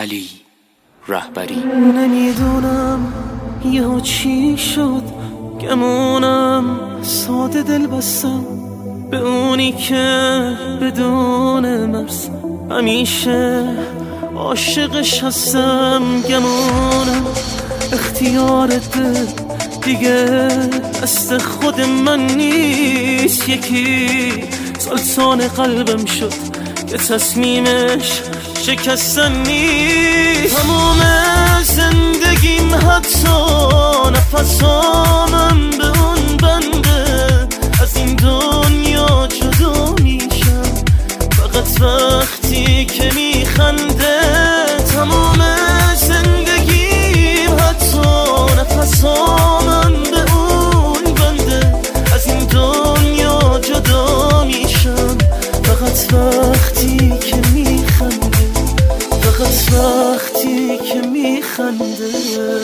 علی رهبری. نمیدونم یهو چی شد، گمونم ساده دل بستم به اونی که بدون مرز همیشه عاشقش هستم. گمونم اختیار دل دیگه دست خود من نیست، یکی سلطان قلبم شد که تصمیمش شکستن نیست. تمام زندگیم حتی نفسامم به اون بنده، از این دنیا جدا میشم فقط وقتی که میخنده. تمام زندگیم حتی نفسامم به اون بنده، از این دنیا جدا میشم فقط وقتی که میخنده، فقط وقتی که میخنده.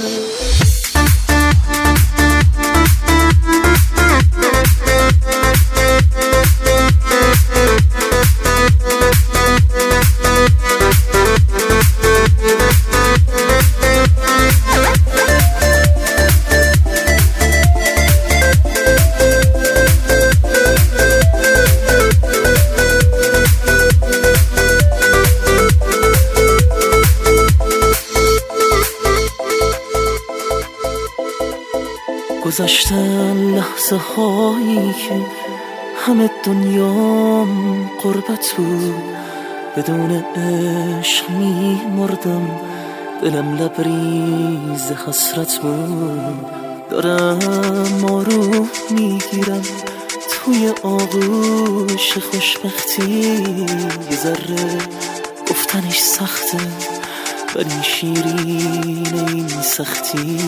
گذشتن لحظه هایی که همه دنیام قربت بود، بدون عشق می مردم، دلم لبریز حسرت بود. دارم آروم میگیرم توی آغوش خوشبختی، یه ذره گفتنش سخته ولی شیرین این سختی.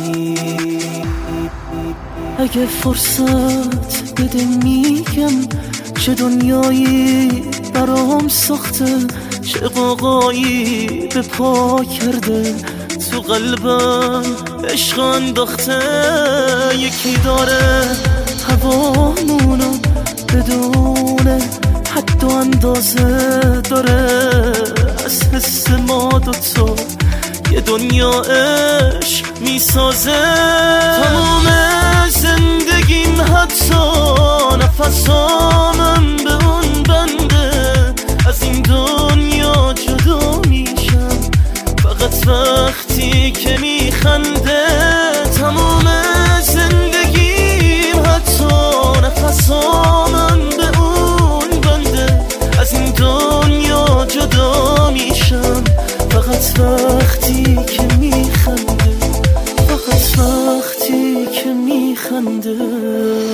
اگه فرصت بده میگم چه دنیایی برام ساخته، چه قاقایی به پا کرده تو قلبم عشق انداخته. یکی داره هوامونو بدونه حد و اندازه داره، از حس ما دوتا یه دنیا عشق میسازه. تمام زندگیم حتی نفسامم به اون بنده، از این دنیا جدا میشم فقط وقتی که میخنده. تمام زندگیم حتی نفسامم به اون بنده، از این دنیا جدا میشم فقط وقتی که میخنده، فقط وقتی که میخنده.